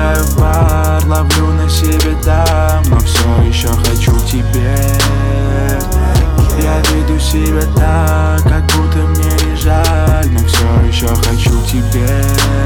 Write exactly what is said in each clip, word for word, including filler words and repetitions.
забегаю в бар, ловлю на себе дам, но все еще хочу к тебе. Я веду себя так, как будто мне не жаль, но все еще хочу к тебе.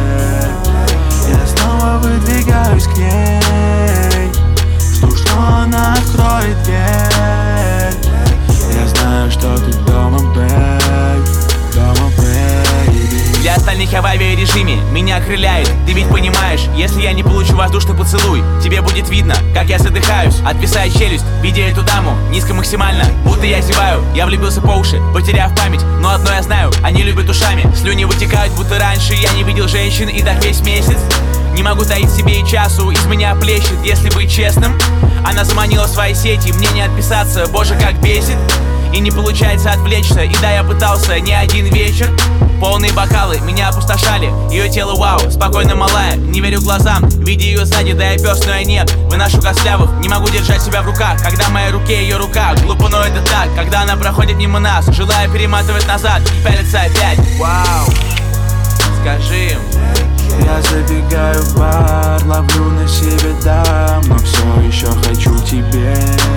Я снова выдвигаюсь к ней, жду, что она откроет дверь. Я знаю, что ты дома, бэйб, дома, бэйби. Для остальных я в авиарежиме, меня окрыляет. Ты ведь понимаешь, если я не получу воздушный поцелуй, тебе будет видно, как я задыхаюсь. Отвисает челюсть, видя эту даму, низко максимально, будто я зеваю. Я влюбился по уши, потеряв память, но одно я знаю, они любят ушами. Слюни вытекают, будто раньше я не видел женщин, и так весь месяц. Не могу таить себе и часу, из меня плещет, если быть честным. Она заманила в свои сети, мне не отписаться, боже, как бесит. И не получается отвлечься, и да, я пытался не один вечер. Полные бокалы меня опустошали, ее тело вау, спокойно малая, не верю глазам, видя ее сзади, да я пес, но я нет. Выношу костлявых, не могу держать себя в руках, когда в моей руке ее рука. Глупо, но это так, когда она проходит мимо нас, желая перематывать назад, пялится опять. Вау, скажи им. Я забегаю в бар, ловлю на себе дам, но все еще хочу к тебе.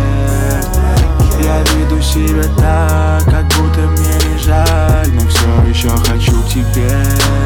Я веду себя так, как будто мне не жаль, но все еще хочу к тебе.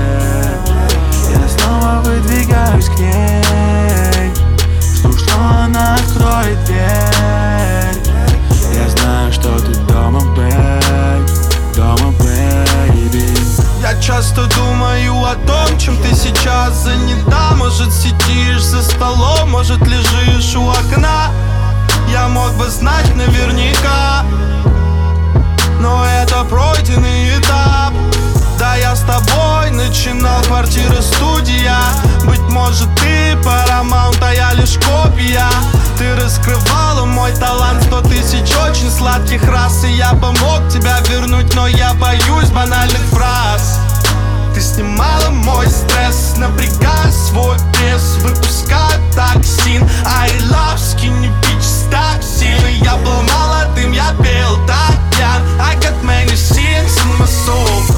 Я снова выдвигаюсь к ней, жду, что она откроет дверь. Я знаю, что ты дома, бэйб, дома, бэйби. Я часто думаю о том, чем ты сейчас занята. Может, сидишь за столом, может, лежишь у окна. Я мог бы знать наверняка, но это пройденный этап. Да, я с тобой начинал квартира, студия. Быть может, ты Paramount, а я лишь копия. Ты раскрывала мой талант, сто тысяч очень сладких раз. И я помог тебя вернуть, но я боюсь банальных фраз. Ты снимала мой стресс, напрягая свой пресс, выпуская токсин. I love skinny bitches так сильно. Я был молодым, я пел так пьян. I got many sins in my soul.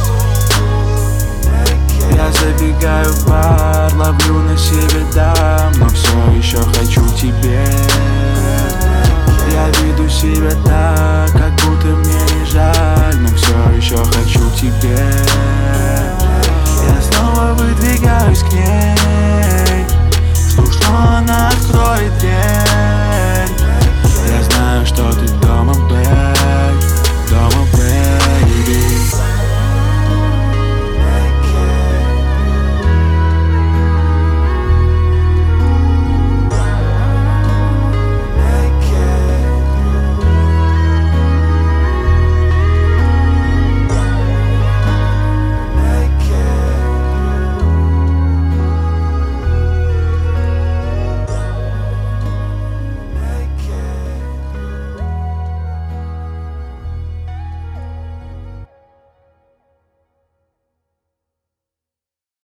Я забегаю в бар, ловлю на себе дам, но все еще хочу к тебе. Я веду себя так, как будто мне не жаль, но все еще хочу к тебе.